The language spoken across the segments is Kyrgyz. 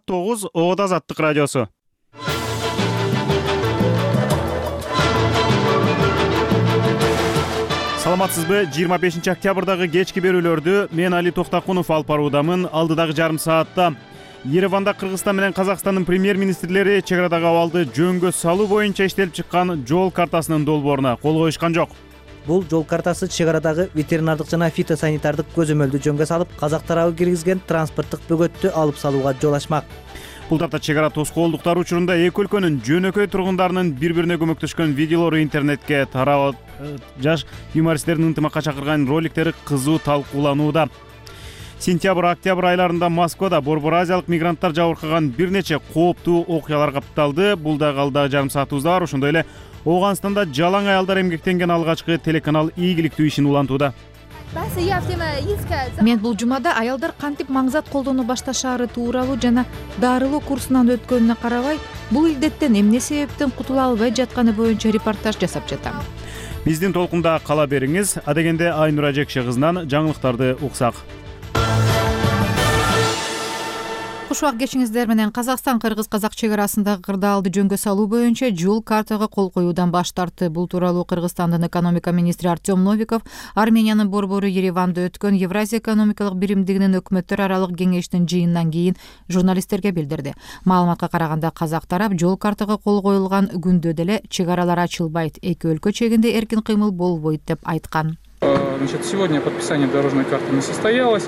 Саат 9 Оот Азаттык радиосу. Саламатсызбы? 25 октябрдагы кечки берүүлөрдү мен Али Токтакунов алып баруудамын. Алдыдагы жарым саатта Ереванда Кыргызстан менен Казакстандын премьер-министрлери чек арадагы абалды жөнгө салуу боюнча иштелип чыккан жол картасынын долбооруна кол коюшкан жок. Бул жол картасы чек арадагы ветеринардык жана фитосанитардык көзөмөлдү жөнгө салып, казак тарабы киргизген транспорттук бөгөттү алып салууга жол ачмак. Бул тапта чек ара тоскоолдуктары учурунда эки өлкөнүн жөнөкөй тургундарынын бири-бирине көмөктөшкөн видеолору интернетке тарап, жаш юмористтердин ынтымакка чакырган роликтери кызуу талкууланууда. Сентябрь-октябрь айларында Москвада Борбор Азиялык мигранттар жабыркаган бир нече кооптуу окуялар капталды. Бул да калдагы жарым саатыбызда бар. Ошондой эле Ооганстанда жалаң аялдар эмгектенген алгачкы телеканал ийгиликтүү ишин улантууда. Мен бул жумада аялдар кантип маңзат колдоно башташаары тууралуу жана дарылоо курсунан өткөнүнө карабай, бул илдеттен эмне себептен кутула албай жатканы боюнча репортаж жасап жатам. Биздин толкунда кала бериңиз. Адегенде Айнура Жекше кызынан жаңылыктарды уксак. Кушубак кечиңиздер менен Казакстан-Кыргыз-Казак чек арасындагы кырдаалды жөнгө салуу боюнча жол картага кол коюудан баш тартты. Бул тууралуу Кыргызстандын экономика министри Артем Новиков Армениянын борбору Ереванда өткөн Евразия экономикалык биримдигинин өкмөттөр аралык кеңештин жыйынынан кийин журналисттерге билдирди. Маалыматка караганда казак тарап жол картага кол коюлган күндө деле чек аралар ачылбайт, эки өлкө чегинде эркин кыймыл болбойт деп айткан. Сегодня подписание дорожной карты не состоялось.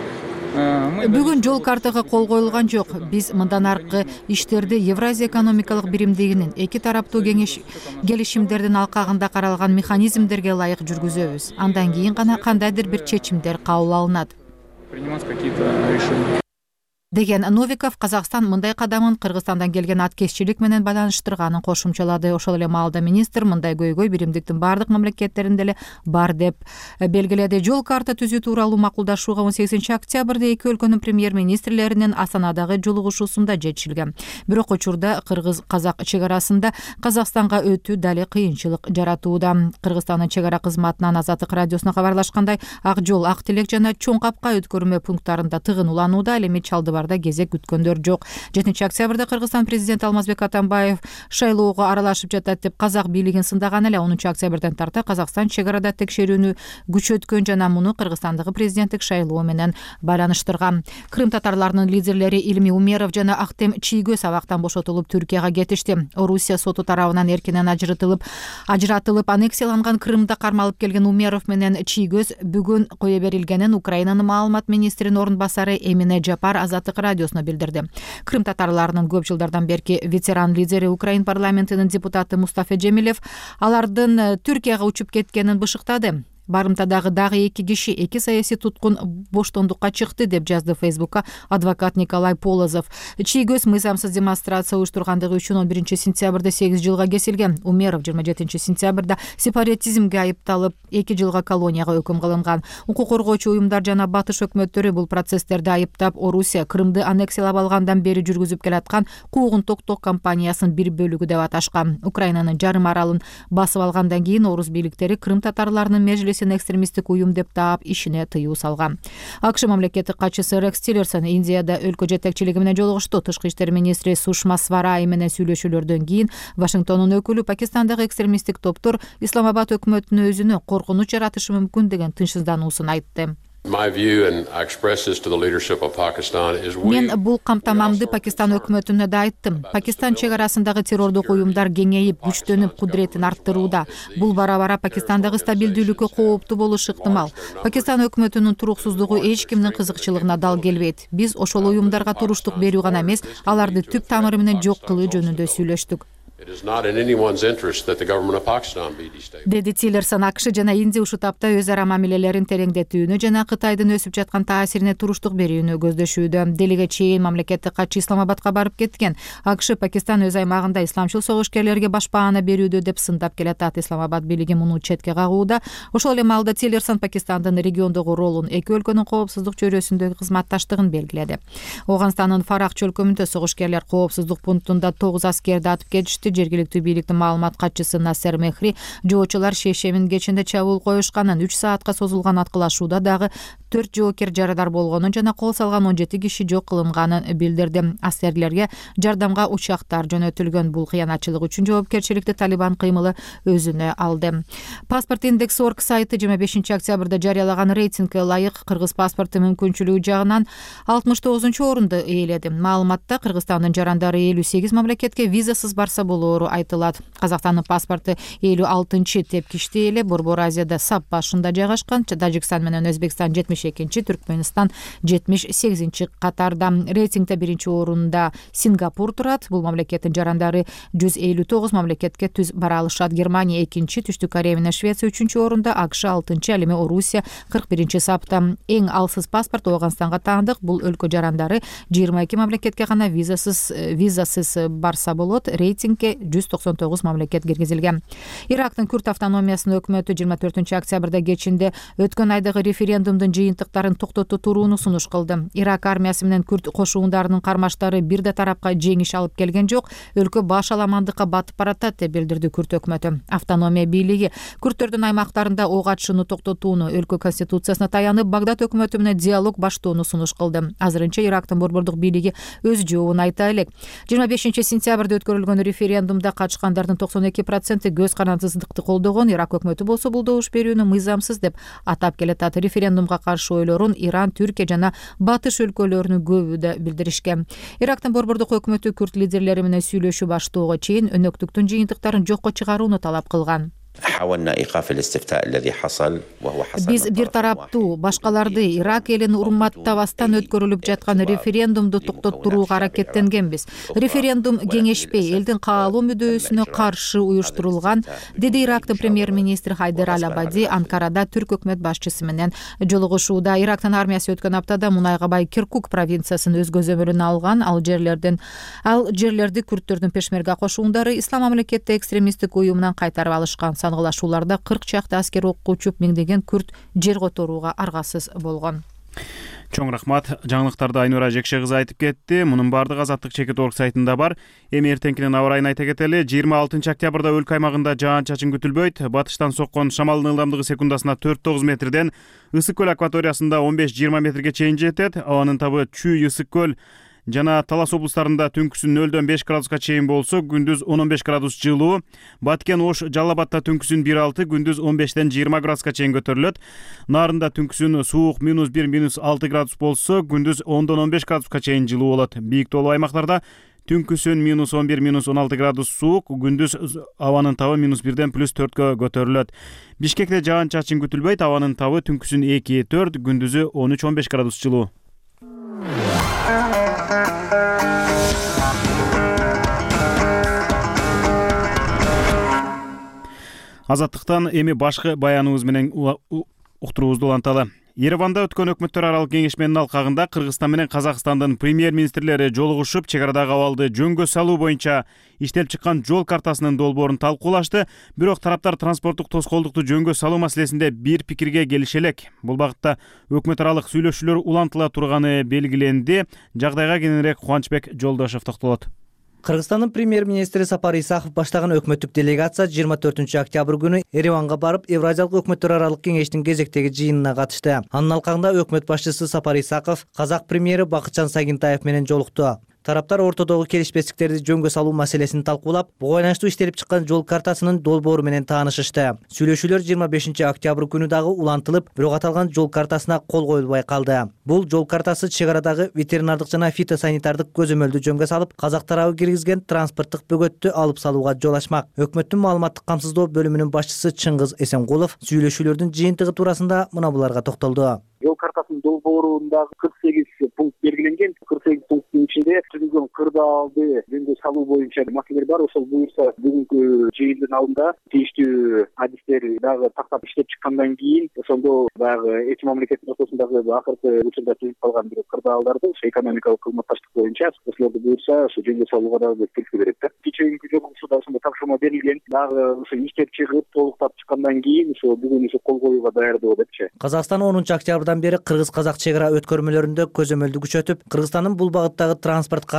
Бүгүн жол картага кол коюлган жок. Биз мындан аркы иштерди Евразия экономикалык биримдигинин эки тараптуу келишимдердин алкагында каралган механизмдерге ылайык жүргүзөбүз. Андан кийин гана кандайдыр бир чечимдер кабыл алынат. Принимать какие-то решения. Деген Новиков Казакстан мындай кадамын Кыргызстандан келген аткезчилик менен байланыштырганын кошумчалады. Ошол эле маалда министр мындай көйгөй биримдиктин бардык мамлекеттеринде эле бар деп белгиледи. Жол карта түзүү тууралуу макулдашууга 18 октябрда эки өлкөнүн премьер-министрлеринин Астанадагы жолугушуусунда жетишилген. Бирок учурда Кыргыз-Казак чек арасында Казакстанга өтүү дали кыйынчылык жаратууда. Кыргызстандын чек ара кызматынан Азаттык радиосуна кабарлашкандай, Ак жол, Ак Телек жана Чоң Капка өткөрмө пункттарында тыгынууланууда. Эми Чалдыбарда кезек күткөндөр жок. 7 октябрда Кыргызстан президенти Алмазбек Атамбаев шайлоого аралашып жатат деп казак бийлигин сындаган эле. 10 октябрдан тарта Казакстан чек арада текшерүүнү күчөткөн жана муну Кыргызстандагы президенттик шайлоо менен байланыштырган. Крым татарларынын лидерлери Илми Умеров жана Актем Чийгөз абактан бошотулуп Түркияга кетишти. Орусия соту тарабынан эркинен ажыратылып аннексияланган Крымда кармалып келген Умеров менен Чийгөз бүгүн кое берилгенин Украинанын маалымат министринин орун басары Эмине Жапар Азаттык радиосуна билдирди. Крым татарларынын көп жылдардан берки ветеран лидери Украин парламентинин депутаты Мустафа Жемилев алардын Түркияга учуп кеткенин бышыктады. Барымтадагы дагы эки киши эки саясий туткун боштондукка чыкты деп жазды Фейсбукка адвокат Николай Полозов. Чийгөз мыйзамсыз демонстрация уюштургандыгы үчүн 11 сентябрда 8 жылга кесилген. Умеров 27 сентябрда сепаратизмге айыпталып 2 жылга колонияга өкүм кылынган. Укук коргоочу уюмдар жана батыш өкмөттөрү бул процесстерди айыптап, Орусия Крымды аннексиялап алгандан бери жүргүзүп келаткан куугун-токток кампаниясынын бир бөлүгү деп аташкан. Украинанын жарым аралын басып алгандан кийин орус бийликтери Крым татарларынын межлисин экстремисттик уюм деп таап ишине тыюу салган. АКШ мамлекеттик катчысы Рекс Тиллерсон Индияда өлкө жетекчилиги менен жолугушту. Тышкы иштер министри Сушма Сварай менен сүйлөшүүлөрдөн кийин Вашингтондун өкүлү Пакистандагы экстремисттик топтор Исламабад өкмөтүнүн өзүнө коркунуч жаратышы мүмкүн деген тынчсыздануусун айтты. Мен бул камтамамды Пакистан өкмөтүнө да айттым. Пакистан чек арасындагы террордук уюмдар кеңейип, күчтөнүп, кудуретин арттырууда. Бул бара-бара Пакистандагы стабилдүүлүккө кооптуу болушу ыктымал. Пакистан өкмөтүнүн туруксуздугу эч кимдин кызыкчылыгына дал келбейт. Биз ошол уюмдарга туруштук берүү гана эмес, аларды түп тамыры менен жок кылуу жөнүндө сүйлөштүк. Деди Тиллерсон АКШ жана Индия ушул тапта өз ара мамилелерин тереңдетүүнү жана Кытайдын өсүп жаткан таасирине туруштук берүүнү көздөшүүдө. Делиге чейин мамлекеттик катчы Исламабадка барып кеткен. АКШ Пакистан өз аймагында исламчыл согушкерлерге башпаана берүүдө деп сындап келатат. Исламабад бийлиги муну четке кагууда. Ошол эле маалда Тиллерсон Пакистандын региондогу ролун, эки өлкөнүн коопсуздук чөйрөсүндөгү кызматташтыгын белгиледи. Ооганстандын Фарах чөлкөмүндө согушкерлер коопсуздук пунктунда 9 аскерди атып кетишти. Жергиликтүү бийликтин маалымат катчысы Насер Мехри жоочулар шешемин кечинде чабуул коюшканын, 3 саатка созулган аткылашууда дагы 4 жоокер жарадар болгонун жана кол салган 17 киши жок кылынганын билдирди. Аскерлерге жардамга учактар жөнөтүлгөн. Бул кыянатчылык үчүн жоопкерчиликти Талибан кыймылы өзүнө алды. Паспорт индекс.org сайты 25 октябрда жарыялаган рейтингге ылайык кыргыз паспорту мүмкүнчүлүгү жагынан 69-орунду ээледи. Маалыматта Кыргызстандын жарандары 58 мамлекетке визасыз барса болоору айтылат. Казакстандын паспорту 56-чы тепкичти эле. Борбор Азияда сап башында жайгашкан. Тажикстан менен Өзбекстан 72-чи, Түркмөнстан 78-чи катарда. Рейтингде 1-чи орунда Сингапур турат. Бул мамлекеттин жарандары 159 мамлекетке түз бара алышат. Германия 2-чи, Түштүк Корея менен Швеция 3-чү орунда, АКШ 6-чы, ал эми Орусия 41-чи сапта. Эң алсыз паспорт Ооганстанга таандык. Бул өлкө жарандары 22 мамлекетке гана визасыз барса болот. Рейтингге 199 мамлекет киргизилген. Ирактын Күрд автономиясынын өкмөтү 24 октябрда кечинде өткөн айдагы референдумдун жыйынтыктарын токтото турууну сунуш кылды. Ирак армиясы менен Күрд кошуундарынын кармаштары бир да тарапка жеңиш алып келген жок. Өлкө баш аламандыкка батып баратат деп билдирди Күрд өкмөтү. Автономия бийлиги Күрдтөрдүн аймактарында ок атышууну токтотууну, өлкө конституциясына таянып Багдад өкмөтү менен диалог баштоону сунуш кылды. Азырынча Ирактын борбордук бийлиги өз жообун айта элек. 25 сентябрда өткөрүлгөн референдумда катышкандардын 92% көз карандысыздыкты колдогон. Ирак өкмөтү болсо бул добуш берүүнү мыйзамсыз деп атап келатат. Референдумга каршы ойлорун Иран, Түркия жана Батыш өлкөлөрүнүн көбү да билдиришкен. Ирактын борбордук өкмөтү Күрд лидерлери менен сүйлөшүү баштоого чейин өнөктүктүн жыйынтыктарын жокко чыгарууну талап кылган. Биз бир тараптуу башкаларды Ирак элин урматтабастан өткөрүлүп жаткан референдумду токтоттурууга аракеттенгенбиз. Референдум кеңешпей, элдин каалоо мүдөөсүнө каршы уюштурулган, деди Ирактын премьер-министри Хайдар Аль-Абади Анкарада түрк өкмөт башчысы менен жолугушууда. Ирактын армиясы өткөн аптада мунайга бай Киркук провинциясын өз көзөмөлүнө алган. Ал жерлерди күрдтөрдүн пешмерга кошуундары Ислам мамлекети экстремисттик уюмунан кайтарып алышкан. Сангылашууларда 40 чакты аскер окко учуп, миңдеген күрд жер которууга аргасыз болгон. Чоң рахмат. Жаңылыктарды Айнура Жекше кызы айтып кетти. Мунун бардыгы Азаттык.org сайтында бар. Эми эртеңкинин аба ырайын айта кетели. 26 октябрда өлкө аймагында жаан-чачын күтүлбөйт. Батыштан соккон шамалдын ылдамдыгы секундасына 4-9 метрден Ысык көл акваториясында 15-20 метрге чейин жетет. Абанын табы Чүй, Ысык көл жана Талас облустарында түнкүсүн 0-5 градуска чейин болсо, күндүз 10-15 градус жылуу. Баткен, Ош, Жалал Абадта түнкүсүн 1-6, күндүз 15-20 градуска чейин көтөрүлөт. Нарында түнкүсүн суук -1-6 градус болсо, күндүз 10-15 градуска чейин жылуу болот. Бийик тоолуу аймактарда түнкүсүн -11-16 градус суук, күндүз абанын табы -1-ден +4кө көтөрүлөт. Бишкекте жаан-чачын күтүлбөйт. Абанын табы түнкүсүн 2-4, күндүзү 13-15 градус жылуу. Азаттыктан эми башкы баяныбыз менен уктуруубузду уланталы. Ереванда өткөн өкмөттөр аралык кеңешменин алкагында Кыргызстан менен Казакстандын премьер-министрлери жолугушуп, чегарадагы абалды жөнгө салуу боюнча иштелип чыккан жол картасынын долбоорун талкуулашты. Бирок тараптар транспорттук тоскоолдукту жөнгө салуу маселесинде бир пикирге келише элек. Бул багытта өкмөт аралык сүйлөшүүлөр улантыла турганы белгиленди. Жагдайга кененирээк Кубанычбек Жолдошов токтолот. Кыргызстандын премьер-министри Сапар Исаков баштаган өкмөттүк делегация 24 октябрь күнү Ереванга барып, Евразиялык өкмөттөр аралык кеңештин кезектеги жыйынына катышты. Анын алкагында өкмөт башчысы Сапар Исаков казак премьери Бакытжан Сагынтаев менен жолукту. Тараптар ортодогу келишпестиктерди жөнгө салуу маселесин талкуулап, буга байланыштуу иштелип чыккан жол картасынын долбоору менен таанышышты. Сүйлөшүүлөр 25 октябрь күнү дагы улантылып, бирок аталган жол картасына кол коюлбай калды. Бул жол картасы чегарадагы ветеринардык жана фитосанитардык көзөмөлдү жөнгө салып, казак тарабы киргизген транспорттук бөгөттү алып салууга жол ачмак. Өкмөттүн маалыматтык камсыздоо бөлүмүнүн башчысы Чыңгыз Эсенкулов сүйлөшүүлөрдүн жыйынтыгы туурасында мына буларга токтолду. Жол картасынын долбоорундагы 48 пункт белгиленген. 48 пункттун ичинде түзүлгөн кырдаалды жөнгө салуу боюнча маселелер бар. Ошол буюрса бүгүнкү жыйындын алдында тийиштүү адистер дагы тактап иштеп чыккандан кийин ошондо баягы эки мамлекеттин ортосундагы акыркы учурда түзүлүп калган бир кырдаалдарды экономикалык кызматташтык боюнча ошолорду буюрса ошо жөнгө салууга дагы киркире берет да. Кечээги жолугушууда ошондо тапшырма берилген. Дагы ошо иштеп чыгып толуктап чыккандан кийин ошо бүгүн ошо кол коюуга даярдоо депчи. Казакстан 10 октябрдан бери кыргыз-казак чегара өткөрмөлөрүндө көзөмөлдү күчөтүп, Кыргызстандын бул багыттагы транспорт катнашын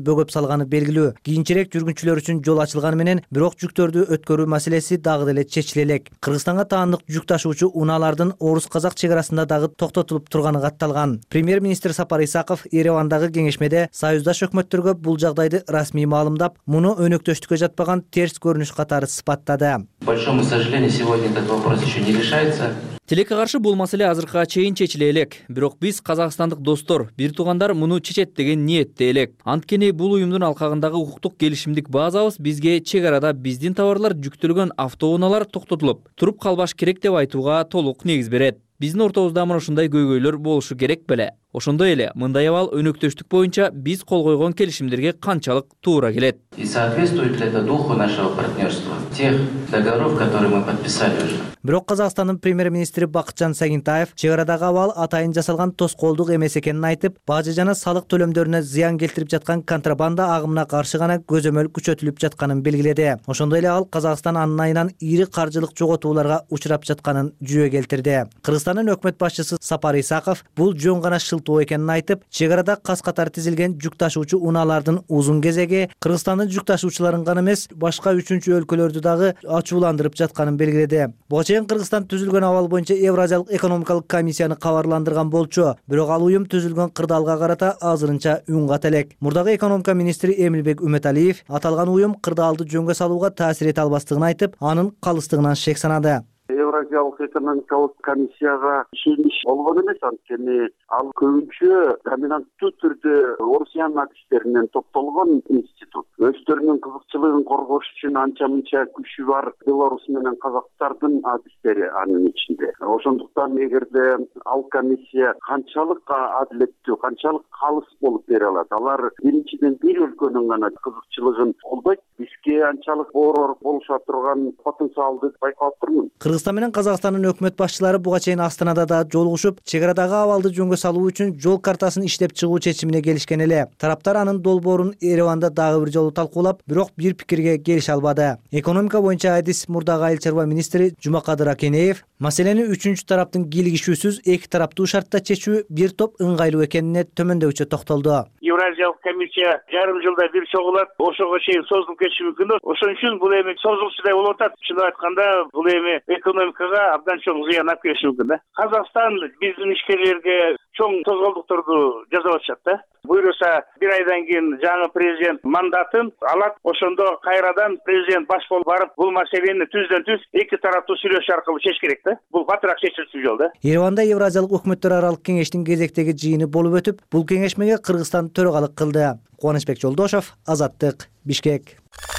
бөгөп салганы белгилүү. Кийинчерээк жүргүнчүлөр үчүн жол ачылганы менен бирок жүктөрдү өткөрүү маселеси дагы деле чечиле элек. Кыргызстанга таандык жүк ташуучу унаалардын орус-казак чек арасында дагы токтотулуп турганы катталган. Премьер-министр Сапар Исаков Еревандагы кеңешмеде союздаш өкмөттөргө бул жагдайды расмий маалымдап, муну өнөктөштүккө жатпаган терс көрүнүш катары сыпаттады. К большому сожалению, сегодня этот вопрос еще не решается. Тилекке каршы бул маселе азыркыга чейин чечиле элек. Бирок биз казакстандык достор, бир туугандар муну чечет деген ниетте элек. Анткени бул уюмдун алкагындагы укуктук келишимдик базабыз бизге чек арада биздин товарлар жүктөлгөн автоунаалар токтотулуп, туруп калбаш керек деп айтууга толук негиз берет. Биздин ортобузда мына ушундай көйгөйлөр болушу керек беле? Ошондой эле мындай абал өнөктөштүк боюнча биз кол койгон келишимдерге канчалык туура келет? И соответствует ли это духу нашего партнерства, тех договоров, которые мы подписали уже? Бирок Казакстандын премьер-министри Бакытжан Сагинтаев чек арадагы абал атайын жасалган тоскоолдук эмес экенин айтып, бажы жана салык төлөмдөрүнө зыян келтирип жаткан контрабанда агымына каршы гана көзөмөл күчөтүлүп жатканын белгиледи. Ошондой эле ал Казакстан анын айынан ири каржылык жоготууларга учурап жатканын жүйө келтирди. Кыргызстандын өкмөт башчысы Сапар Исаков бул жөн гана шылтоо экенин айтып, чек арада кас катары тизилген жүк ташуучу унаалардын узун кезеги Кыргызстандын жүк ташуучуларын гана эмес, башка үчүнчү өлкөлөрдү дагы ачууландырып жатканын белгиледи. Буга чейин Кыргызстан түзүлгөн абал боюнча Евразиялык экономикалык комиссияны кабарландырган болчу, бирок ал уюм түзүлгөн кырдаалга карата азырынча үн ката элек. Мурдагы экономика министри Эмилбек Үмөталиев аталган уюм кырдаалды жөнгө салууга таасир эте албастыгын айтып, анын калыстыгынан шек санады. Евразиялык экономикалык комиссияга ишенич болгон эмес, анткени ал көбүнчө доминанттуу түрдө Орусиянын активдеринен топтолгон институт. Өздөрүнүн кызыкчылыгын коргош үчүн анча мынча күчү бар белорус менен казактардын адистери анын ичинде. Ошондуктан эгерде ал комиссия канчалык адилеттүү, канчалык калыс болуп бере алат, алар биринчиден бир өлкөнүн гана кызыкчылыгын колдойт, бизге анчалык оор болуша турган потенциалды байкап турмун. Кыргызстан менен Казакстандын өкмөт башчылары буга чейин Астанада да жолугушуп, чек арадагы абалды жөнгө салуу үчүн жол картасын иштеп чыгуу чечимине келишкен эле. Тараптар анын долбоорун Ереванда дагы бир жолу талкуулап, бирок бир пикирге келише албады. Экономика боюнча адис мурдагы айыл чарба министри Жумакадыр Акенеев маселени үчүнчү тараптын кийлигишүүсүз эки тараптуу шартта чечүү бир топ ыңгайлуу экенине төмөндөбүчө токтолду. Евразиялык комиссия жарым жылда бир чогулат, ошого чейин созулуп кетиши мүмкүн. Ошон үчүн бул эми созулчудай болуп атат. Чынын айтканда бул эми экономикага абдан чоң зыян алып келиши мүмкүн да. Казакстан биздин ишкерлерге чоң тозголдуктарды жасап атышат да. Буйруса бир айдан кийин жаңы президент мандатын алат, ошондо кайрадан президент баш болуп барып бул маселени түздөн түз эки тараптуу сүйлөшүү аркылуу чечиш керек да. Бул батыраак чечилчү жол да. Ереванда Евразиялык өкмөттөр аралык кеңештин кезектеги жыйыны болуп өтүп, бул кеңешмеге Кыргызстан төрагалык кылды. Кубанычбек Жолдошов, Азаттык, Бишкек.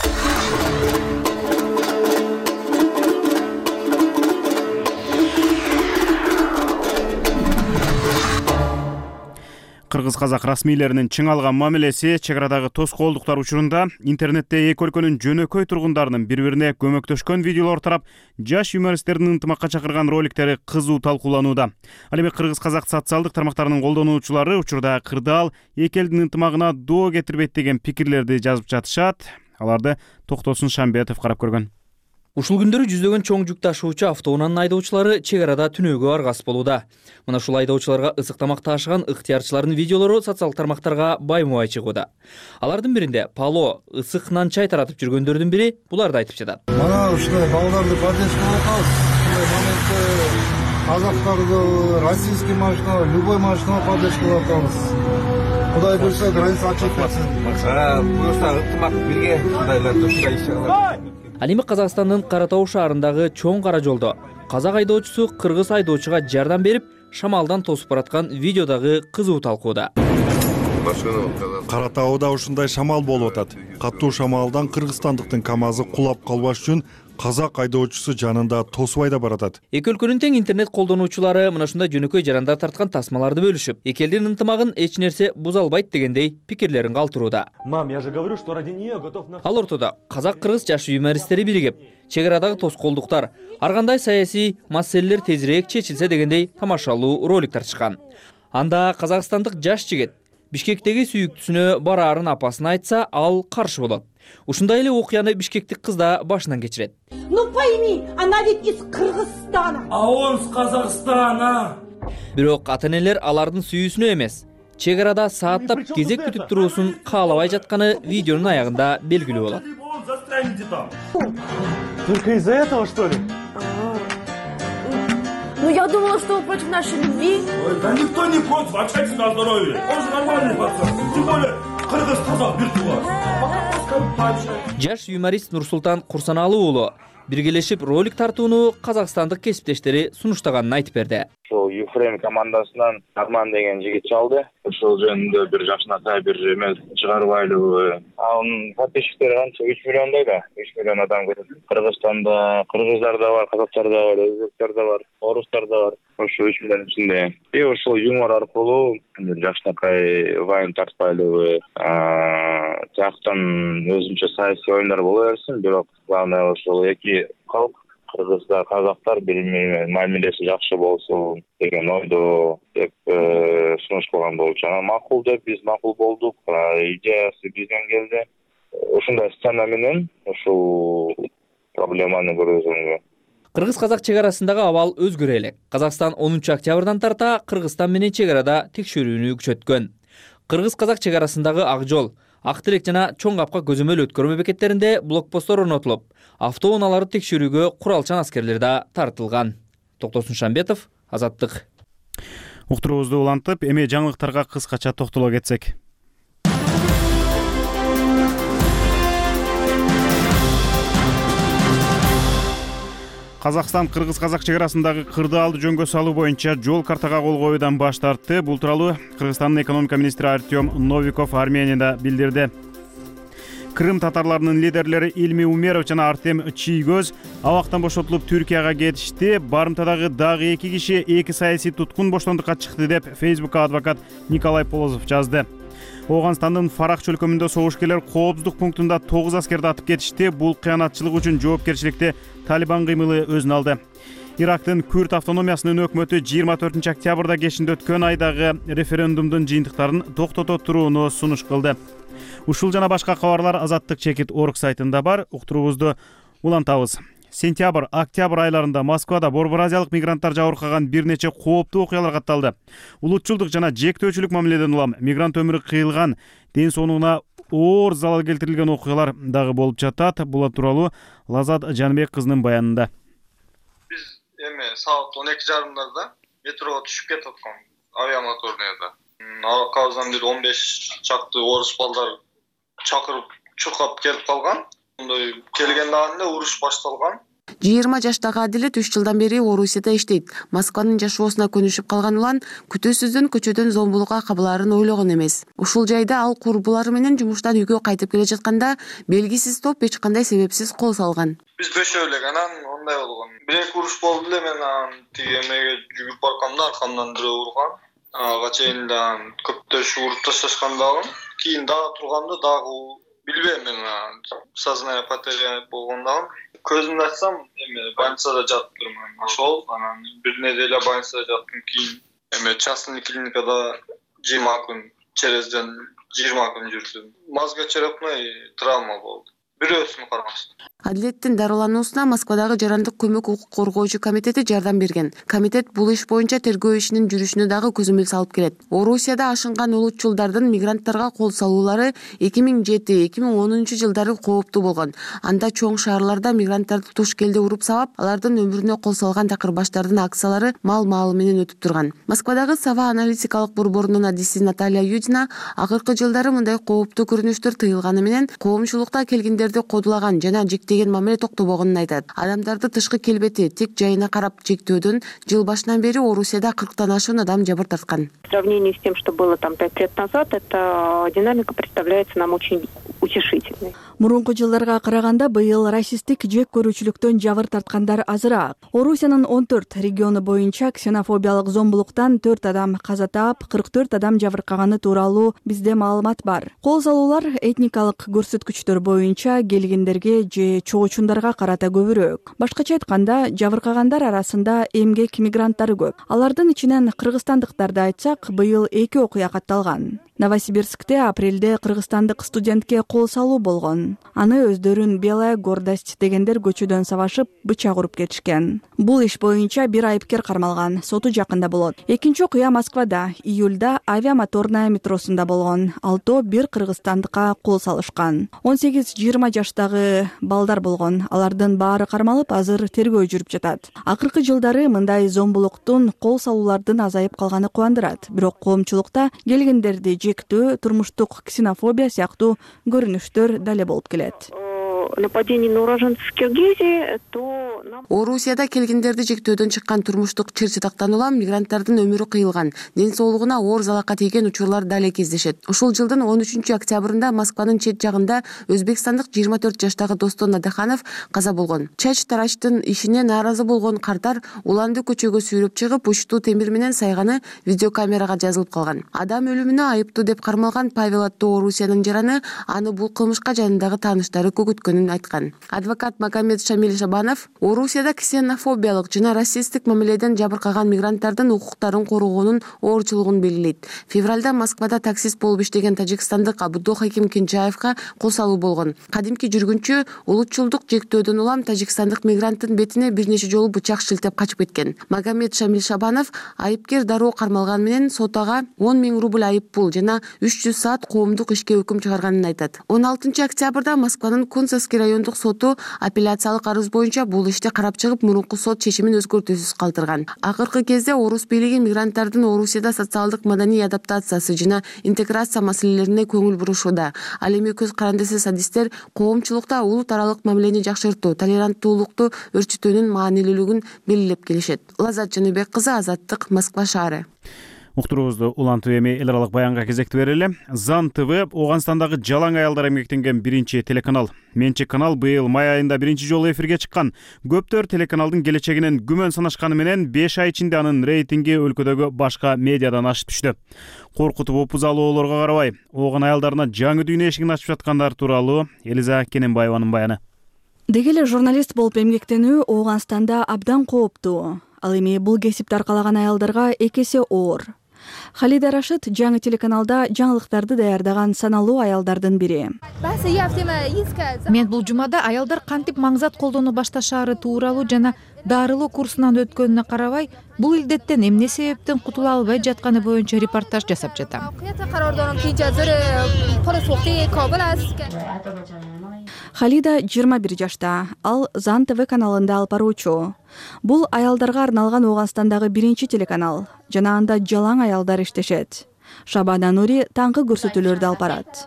Кыргыз-казак расмийлеринин чың алган мамилеси чек арадагы тоскоолдуктар учурунда интернетте эки өлкөнүн жөнөкөй тургундарынын бири-бирине көмөктөшкөн видеолор тарап, жаш юмористтердин ынтымакка чакырган роликтери кызуу талкууланууда. Ал эми кыргыз-казак социалдык тармактарынын колдонуучулары учурда кырдаал эки элдин ынтымагына доо кетирбейт деген пикирлерди жазып жатышат. Аларды Токтосун Шамбетов карап көргөн. Ушул күндөрү жүздөгөн чоң жүк ташуучу автоунаанын айдоочулары чек арада түнөөгө аргас болууда. Мына ушул айдоочуларга ысык тамак таашыган ыктыярчылардын видеолору социалдык тармактарга байма-бай чыгууда. Алардын биринде пало ысык нан чай таратып жүргөндөрдүн бири буларды айтып жатат. Мана ушундай балдарды поддержка кылабыз. Ушундай моментте казактарды, российский машина, любой машина поддержка кылабыз. Кудай буйрса граница ачылып кетсин. Буюрса ынтымак бирге кудайларды ушундай иш кылабыз. Ал эми Казакстандын Кара Тоо шаарындагы чоң кара жолдо казак айдоочусу кыргыз айдоочуга жардам берип, шамалдан тосуп бараткан видеодагы кызуу талкууда. Кара Таода ушундай шамал болуп атат. Катуу шамалдан кыргызстандыктын КАМАЗы кулап калбаш үчүн казак айдоочусу жанында тосуп айдап баратат. Эки өлкөнүн тең интернет колдонуучулары мына ушундай жөнөкөй жарандар тарткан тасмаларды бөлүшүп, эки элдин ынтымагын эч нерсе буза албайт дегендей пикирлерин калтырууда. Мам, я же говорю, что ради нее готов на... Ал ортодо казак-кыргыз жаш юмористтери биригип, чек арадагы тоскоолдуктар, ар кандай саясий маселелер тезирээк чечилсе дегендей тамашалуу ролик тартышкан. Анда казакстандык жаш жигит Бишкектеги сүйүктүсүнө бараарын апасына айтса, ал каршы болот. Ушундай эле окуяны бишкектик кыз да башынан кечирет. Ну пойми, она ведь из Кыргызстана. А он с Казахстана. Бирок ата-энелер алардын сүйүүсүнө эмес, чек арада сааттап кезек күтүп туруусун каалабай жатканы видеонун аягында белгилүү болот. Только из-за этого, что ли? Ну, я думала, что вы против нашей любви. Да никто не против, общайтесь на здоровье. Он же нормальный пацан. Тем более, Кыргыз таза бир туган. Жаш юморист Нурсултан Курсаналуу уулу биргелешип ролик тартууну казакстандык кесиптештери сунуштаганын айтып берди. Ошол Юфрейм командасынан Арман деген жигит чалды. Ошол жөнүндө бир жакшынакай бир эме чыгарбайлыбы. Анын подписчиктери канча 3 миллиондой да. 3 миллион адам көрөт. Кыргызстанда кыргыздар да бар, казактар да бар, өзбектер да бар, орустар да бар. Ошо 3 миллион ичинде. Ошол юмор аркылуу бир жакшынакай вайн тартпайлыбы. Жактан өзүнчө саясий оюндар боло берсин, бирок главное ошол эки калк кыргыздар, казактар бири-бири мамилеси жакшы болсун деген ойдо деп сунуш кылган болчу. Анан макул деп биз макул болдук. Идеясы бизден келди. Ушундай сцена менен ушул проблеманы көргөзгөнгө. Кыргыз-казак чек арасындагы абал өзгөрө элек. Казакстан 10 октябрдан тарта Кыргызстан менен чек арада текшерүүнү күчөткөн. Кыргыз-казак чек арасындагы ак жол, ак тирек жана чоң капка көзөмөл өткөрмө бекеттеринде блокпосттор орнотулуп, автоунааларды текшерүүгө куралчан аскерлер да тартылган. Токтосун Шамбетов, Азаттык. Уктуруубузду улантып, эми жаңылыктарга кыскача токтоло кетсек. Казакстан Кыргыз-казак чек арасындагы кырдаалды жөнгө салуу боюнча жол картага кол коюудан баш тартты. Бул тууралуу Кыргызстандын экономика министри Артем Новиков Арменияда билдирди. Крым татарларынын лидерлери Илми Умеров жана Артем Чийгөз абактан бошотулуп Түркияга кетишти. Барымтадагы дагы 2 киши 2 саясий туткун боштондукка чыкты деп Facebook'ка адвокат Николай Полозов жазды. Оганстандын Фарах чөлкөмүндө согушкерлер коопсуздук пунктунда 9 аскерди атып кетишти. Бул кыянатчылык үчүн жоопкерчиликти Талибан кыймылы өзүнө алды. Ирактын Күрд автономиясынын өкмөтү 24 октябрда кечинде өткөн айдагы референдумдун жыйынтыктарын токтото турууну сунуш кылды. Ушул жана башка кабарлар Азаттык чекит орг сайтында бар. Уктуруубузду улантабыз. Сентябрь, октябрь айларында Москвада борбор азиялык мигранттар жабыркаган бир нече кооптуу окуялар катталды. Улутчулдук жана жектөөчүлүк мамиледен улам мигрант өмүрү кыйылган, ден соолугуна оор залал келтирилген окуялар дагы болуп жатат. Бул тууралуу Лазат Жанбек кызынын баянында. Биз эми саат 12:30 метрого түшүп кетип аткан авиамоторныйда. Аркабыздан бир 15 чакты орус балдар чакырып чуркап келип калган. Келген дагында уруш башталган. 20 жаштагы Адилет 3 жылдан бери Орусияда иштейт. Москванын жашоосуна көнүшүп калган улан күтүүсүздөн көчөдөн зомбулукка кабылаарын ойлогон эмес. Ушул жайда ал курбулары менен жумуштан үйгө кайтып келе жатканда белгисиз топ эч кандай себепсиз кол салган. Биз бешөө элек анан ондай болгон. Бир-эки уруш болду эле, мен анан тиги эмеге жүгүп барганда аркамдан бирөө урган. Ага чейин да көптөш уруп ташташкан дагы. Кийин дагы турганда дагы билбейм, мен сознание потеря болгондагы. Көзүмдү ачсам, эми больницада жатып турмун. Ошол анан бир неделя больницада жаттым. Кийин эми частный клиникада 20 күн, черезден 20 күн жүрдүм. Мозгочерепной травма болду. Бирөөсүн кармаштым. Адилеттин дарылануусуна Москвадагы жарандык көмөк укук коргоочу комитети жардам берген. Комитет бул иш боюнча тергөө ишинин жүрүшүнө дагы көзөмөл салып келет. Орусияда ашынган улутчулдардын мигранттарга кол салуулары 2007-2010 жылдары кооптуу болгон. Анда чоң шаарларда мигранттарды туш келде уруп сабап, алардын өмүрүнө кол салган такырбаштардын акциялары мал-малы менен өтүп турган. Москвадагы Сава аналитикалык борборунун адиси Наталья Юдина акыркы жылдары мындай кооптуу көрүнүштөр тыйылганы менен коомчулукта келгендерди кодулаган жана деген мамиле токтобогонун айтат. Адамдарды тышкы келбети, тек жайына карап чектөөдөн жыл башынан бери Орусияда 40тан ашуун адам жабыр тарткан. В сравнении с тем, что было там 5 лет назад, эта динамика представляется нам очень утешительной. Мурунку жылдарга караганда быйыл расисттик жек көрүүчүлүктөн жабыр тарткандар азыраак. Орусиянын 14 региону боюнча ксенофобиялык зомбулуктан 4 адам каза таап, 44 адам жабыркаганы тууралуу бизде маалымат бар. Кол салуулар этникалык көрсөткүчтөр боюнча келгендерге же чогуучундарга карата көбүрөөк. Башкача айтканда, жабыркагандар арасында эмгек мигранттары көп. Алардын ичинен кыргызстандыктарды айтсак, быйыл 2 окуя катталган. Новосибирскте апрелде кыргызстандык студентке кол салуу болгон. Аны өздөрүн белая гордость дегендер көчөдөн сабашып, бычак уруп кетишкен. Бул иш боюнча бир айыпкер кармалган, соту жакында болот. Экинчи окуя Москвада, июлда авиамоторная метросунда болгон. Алто бир кыргызстандыкка кол салышкан. 18-20 жаштагы балдар болгон. Алардын баары кармалып, азыр тергөө жүрүп жатат. Акыркы жылдары мындай зомбулуктун, кол салуулардын азайып калганы кубандырат. Бирок коомчулукта келгендерди жектөө, турмуштук ксенофобия сыяктуу көрүнүштөр дале болуп келет. Нападение на уроженцев Киргизии, то Орусияда келгендерди жектөөдөн чыккан турмуштук чыр-чатактан улам мигранттардын өмүрү кыйылган, ден соолугуна оор залакка тийген учурлар дале кездешет. Ушул жылдын 13 октябрында Москванын чет жагында өзбекстандык 24 жаштагы Достон Надаханов каза болгон. Чач тараштын ишине нааразы болгон кардар уланды көчөгө сүйрөп чыгып, учтуу темир менен сайганы видеокамерага жазылып калган. Адам өлүмүнө айыптуу деп кармалган Павел аттуу Орусиянын жараны аны бул кылмышка жанындагы тааныштары көгөткөнүн айткан. Адвокат Магомед Шамиль Шабанов Орусияда ксенофобиялык жана расисттик мамиледен жабыркаган мигранттардын укуктарын коргоонун оорчулугун белгилейт. Февралда Москвада таксист болуп иштеген тажикстандык Абдул Хаким Кенчаевка кол салуу болгон. Кадимки жүргүнчү улутчулдук жектөөдөн улам тажикстандык мигранттын бетине бир нече жолу бычак шилтеп качып кеткен. Магомед Шамиль Шабанов айыпкер дароо кармалган менен сотага 10 000 рубль айып пул жана 300 саат коомдук ишке өкүм чыгарганын айтат. 16 октябрда Москванын Кунцевский райондук соту апелляциялык арыз боюнча бул ишти карап чыгып, мурунку сот чечимин өзгөртүүсүз калтырган. Акыркы кезде орус бийлиги мигранттардын Орусияда социалдык маданий адаптациясы жана интеграция маселелерине көңүл бурушууда. Ал эми көз карандысы садисттер коомчулукта улут аралык мамилени жакшыртуу, толеранттуулукту өрчүтүүнүн маанилүүлүгүн белгилеп келишет. Лазат Жаныбек кызы, Азаттык, Москва шаары. Уктуруубузду Улан ТВ эми эл аралык баянга кезекти берели. Зан ТВ Ооганстандагы жалаң аялдар эмгектенген биринчи телеканал. Менчик канал быйыл май айында биринчи жолу эфирге чыккан. Көптөр телеканалдын келечегинен күмөн санашканы менен 5 ай ичинде анын рейтинги өлкөдөгү башка медиадан ашып түштү. Коркутуп опузалоолорго карабай, ооган аялдарына жаңы дүйнө эшигин ачып жаткандар тууралуу Элиза Кененбаеванын баяны. Деги эле журналист болуп эмгектенүү Ооганстанда абдан кооптуу. Ал эми бул кесипти аркалаган аялдарга экесе оор. Халида Рашид жаңы телеканалда жаңылыктарды даярдаган саналуу аялдардын бири. Мен бул жумада аялдар кантип маңзат колдоно башташаары тууралуу жана дарылоо курсунан өткөнүнө карабай, бул илдеттен эмне себептен кутула албай жатканы боюнча репортаж жасап жатам. Халида 21 жашта, ал Зан ТВ каналында алып баруучу. Бул аялдарга арналган Ооганстандагы биринчи телеканал жана анда жалаң аялдар иштешет. Шабана Нури таңкы көрсөтүүлөрдү алып барат.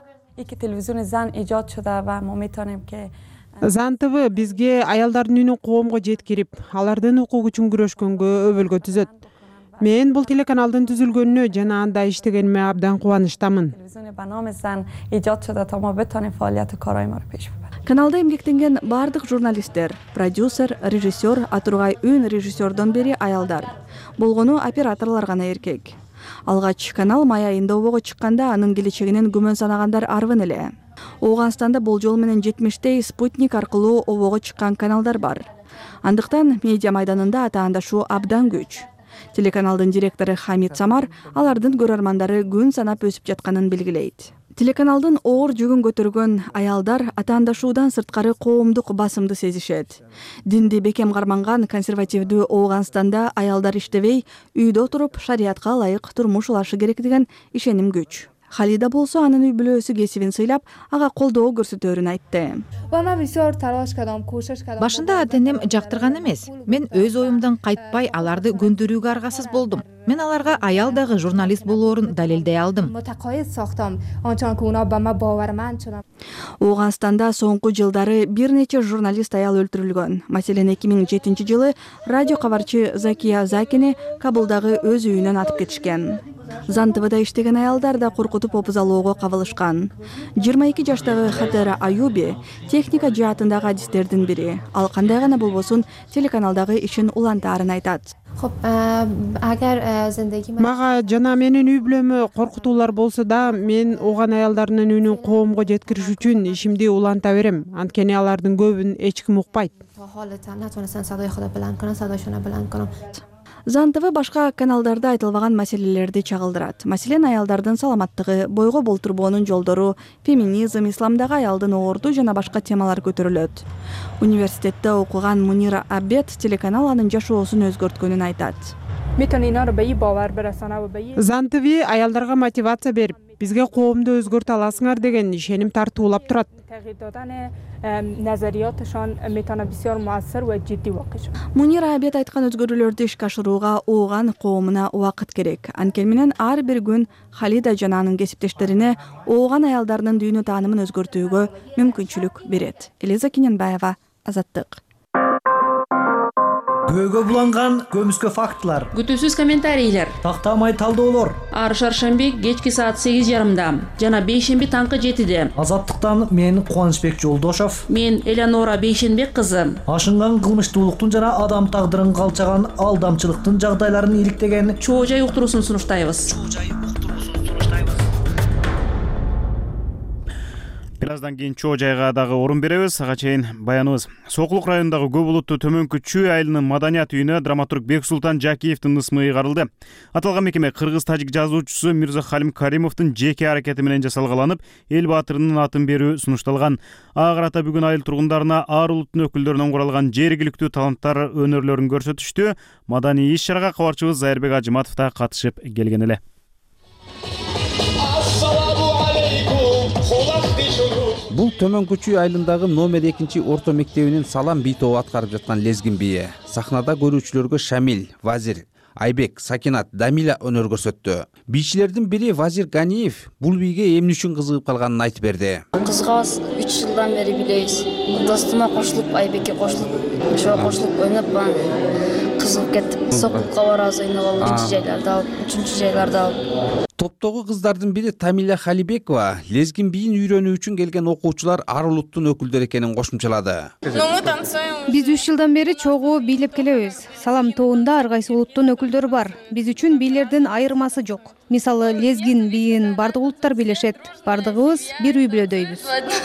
Зан ТВ бизге аялдардын үнүн коомго жеткирип, алардын укугу үчүн күрөшкөнгө өбөлгө түзөт. Мен бул телеканалдын түзүлгөнүнө жана анда иштегениме абдан кубанычтамын. Каналда эмгектенген бардык журналисттер, продюсер, режиссер, атургай үн режиссердон бери аялдар. Болгону операторлор гана эркек. Алгач канал май айында обого чыкканда анын келечегинен күмөн санагандар арвын эле. Ооганстанда болжол менен 70 спутник аркылуу обого чыккан каналдар бар. Андыктан медиа майданында атаандашу абдан күч. Телеканалдын директору Хамид Самар алардын көрөрмандары күн санап өсүп жатканын белгилейт. Телеканалдын оор жүгүн көтөргөн аялдар атаандашуудан сырткары коомдук басымды сезишет. Динди бекем карманган консервативдүү Ооганстанда аялдар иштебей, үйдө отуруп шариатка ылайык турмуш улашы керек деген ишеним күч. Халида болсо анын үй бүлөсү кесибин сыйлап, ага колдоо көрсөтөөрүн айтты. Башында ата-энем жактырган эмес. Мен өз оюмдан кайтпай аларды көндүрүүгө аргасыз болдум. Мен аларга аял дагы журналист болоорун далилдей алдым. Ооганстанда соңку жылдары бир нече журналист аял өлтүрүлгөн. Маселен 2007 жылы радио кабарчы Закия Закини Кабулдагы өз үйүнөн атып кетишкен. Зан ТВда иштеген аялдар да коркутуп опузалоого кабылышкан. 22 жаштагы Хатера Аюби техника жаатындагы адистердин бири. Ал кандай гана болбосун телеканалдагы ишин улантаарын айтат. Мага жана менин үй бүлөмө коркутуулар болсо да, мен ооган аялдардын үнүн коомго жеткириш үчүн ишимди уланта берем. Анткени алардын көбүн эч ким укпайт. Зан ТВ башка каналдарда айтылбаган маселелерди чагылдырат. Маселен, аялдардын саламаттыгы, бойго болтурбоонун жолдору, феминизм, исламдагы аялдын оорду жана башка темалар көтөрүлөт. Университетте окуган Мунира Абед телеканал анын жашоосун өзгөрткөнүн айтат. Зан ТВ аялдарга мотивация берип, бизге коомду өзгөртө аласыңар деген ишеним тартуулап турат. Мунира Абед айткан өзгөрүүлөрдү ишке ашырууга ооган коомуна убакыт керек. Анткени менен ар бир күн Халида жана анын кесиптештерине ооган аялдардын дүйнө таанымын өзгөртүүгө мүмкүнчүлүк берет. Элиза Киненбаева, Азаттык. Көйгө буланган көмүскө фактылар, күтүүсүз комментарийлер, тактамай талдоолор. Ар шаршемби кечки саат 8:30 жана бейшемби таңкы 7-де. Азаттыктан мен Кубанычбек Жолдошов, мен Элеонора Бейшенбек кызы. Ашынган кылмыштуулуктун жана адам тагдырын калчаган алдамчылыктын жагдайларын иликтеген чоо жай уктуруусун сунуштайбыз. Бир аздан кийин чоо жайга дагы орун беребиз. Ага чейин баяныбыз. Сокулук районундагы көп булуттуу Төмөнкү Чүй айылынын маданият үйүнө драматург Бексултан Жакиевдин ысмы ыйгарылды. Аталган мекеме кыргыз-тажик жазуучусу Мирзахалим Каримовдун жеке аракети менен жасалгаланып, эл баатырынын атын берүү сунушталган. Ага карата бүгүн айыл тургундарына ар улуттун өкүлдөрүнөн куралган жергиликтүү таланттар өнөрлөрүн көрсөтүштү. Маданий иш-чарага кабарчыбыз Зайырбек Ажыматов да катышып келген эле. Бул Төмөнкү Чүй айылындагы номер 2 орто мектебинин салам бий тобу аткарып жаткан лезгин бийи. Сахнада көрүүчүлөргө Шамил, Вазир, Айбек, Сакинат, Дамила өнөр көрсөттү. Бийчилердин бири Вазир Ганиев бул бийге эмне үчүн кызыгып калганын айтып берди. Кызыгабыз 3 жылдан бери билебиз. Достума кошулуп, Айбекке кошулуп, ошого кошулуп ойноп кызыгып кеттик. Сокулукка барабыз, ойноп алып, 2 жайларда алып, 3 жайларда алып. Топтогу кыздардын бири Тамила Халибекова лезгин бийин үйрөнүү үчүн келген окуучулар ар улуттун өкүлдөрү экенин кошумчалады. Биз 3 жылдан бери чогуу бийлеп келебиз. Салам тобунда ар кайсы улуттун өкүлдөрү бар. Биз үчүн бийлердин айырмасы жок. Мисалы, лезгин бийин бардык улуттар бийлешет. Бардыгыбыз бир үй бүлөдөйбүз.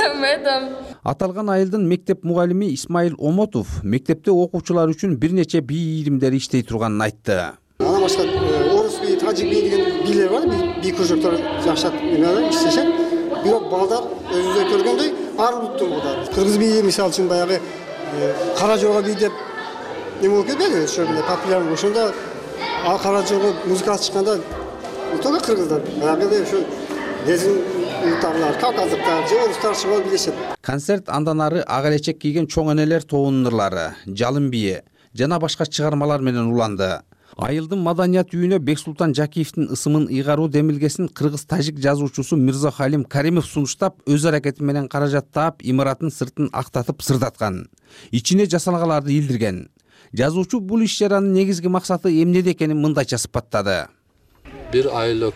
Аталган айылдын мектеп мугалими Исмаил Омотов мектепте окуучулар үчүн бир нече бий илимдери иштей турганын айтты. Анан башка орус бийи, тажик бийи деген бийлер бар, бий кружоктор жакшат иштешет. Бирок балдар өзүнүздөр көргөндөй ар улуттун балдары. Кыргыз бийи мисалы үчүн баягы кара жорго бий деп эме болуп кетпеди, ошондой популярный. Ошондо кара жорго музыкасы чыкканда только кыргыздар, баягы ошо лезгин улуттарлар, кавказдыктар, же орустар чыгып билишет. Концерт андан ары ак элечек кийген чоң энелер тобунун ырлары, жалын бийи жана башка чыгармалар менен уланды. Айылдын маданият үйүнө Бексултан Жакиевдин ысымын ыйгаруу демилгесин кыргыз-тажик жазуучусу Мирзахалим Каримов сунуштап, өз аракети менен каражат таап, имараттын сыртын актатып сырдаткан. Ичине жасалгаларды илдирген. Жазуучу бул иш-чаранын негизги максаты эмнеде экенин мындайча сыпаттады. Бир айыл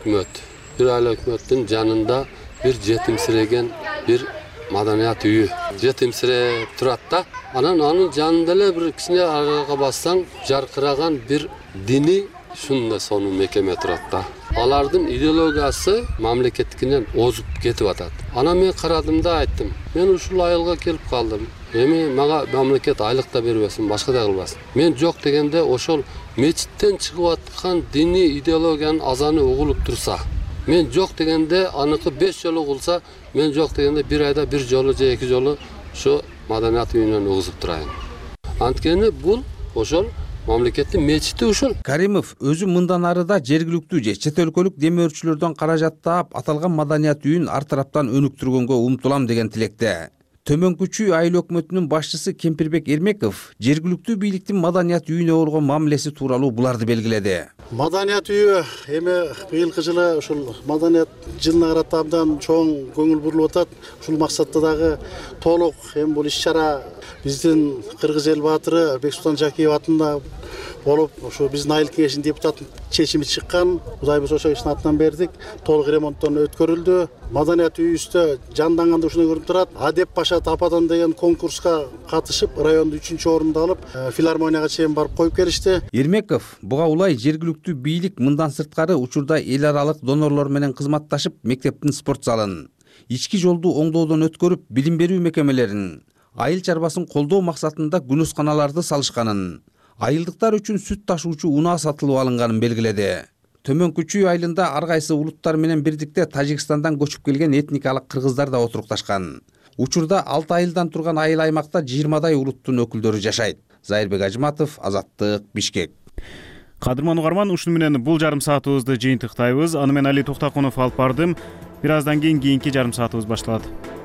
өкмөттүн жанында бир жетимсиреген бир маданият үйү жетимсире турат да. Анан анын жанында эле бир кичине арага бассаң жаркыраган бир дини ушундай сонун мекеме турат да. Алардын идеологиясы мамлекеттикинен озуп кетип атат. Анан мен карадым да айттым, мен ушул айылга келип калдым. Эми мага мамлекет айлык да бербесин, башка да кылбасын. Мен жок дегенде ошол мечиттен чыгып аткан дини идеологиянын азаны угулуп турса, мен жок дегенде аныкы 5 жолу кылса, мен жок дегенде бир айда 1 жолу же 2 жолу ошо маданият үйүнөн угузуп турайын. Анткени бул ошол мамлекеттин мечити ушул. Каримов өзү мындан ары да жергиликтүү же чет өлкөлүк демөөрчүлөрдөн каражат таап, аталган маданият үйүн ар тараптан өнүктүргөнгө умтулам деген тилекте. Төмөнкү Чүй айыл өкмөтүнүн башчысы Кемпирбек Эрмеков жергиликтүү бийликтин маданият үйүнө болгон мамилеси тууралуу буларды белгиледи. Маданият үйү эми быйылкы жылы ушул маданият жылына карата абдан чоң көңүл бурулуп атат. Ушул максатта дагы толук эми бул иш-чара биздин кыргыз эл баатыры Бексултан Жакиев атында болуп, ошо биздин айыл кеңешинин депутатынын чечими чыккан. Кудайбыз ошо иштин атынан бердик. Толук ремонттон өткөрүлдү. Маданият үйүбүздө жанданганда ушуну көрүнүп турат. Адеп Паша Тападан деген конкурска катышып, райондо 3-чү орунду алып, филармонияга чейин барып коюп келишти. Эрмеков буга улай жергиликтүү бийлик мындан сырткары учурда эл аралык донорлор менен кызматташып, мектептин спорт залын, ички жолду оңдоодон өткөрүп, билим берүү мекемелерин, айыл чарбасын колдоо максатында күнөсканаларды салышканын, айылдыктар үчүн сүт ташуучу унаа сатылып алынганын белгиледи. Төмөнкү Чүй айылында ар кайсы улуттар менен бирдикте Тажикстандан көчүп келген этникалык кыргыздар да отурукташкан. Учурда 6 айылдан турган айыл аймакта 20дай улуттун өкүлдөрү жашайт. Зайырбек Ажматов, Азаттык, Бишкек. Кадырман угарман, ушуну менен бул жарым саатыбызды жыйынтыктайбыз. Аны мен Али Токтокунов алып бардым. Бир аздан кийин кийинки жарым саатыбыз башталат.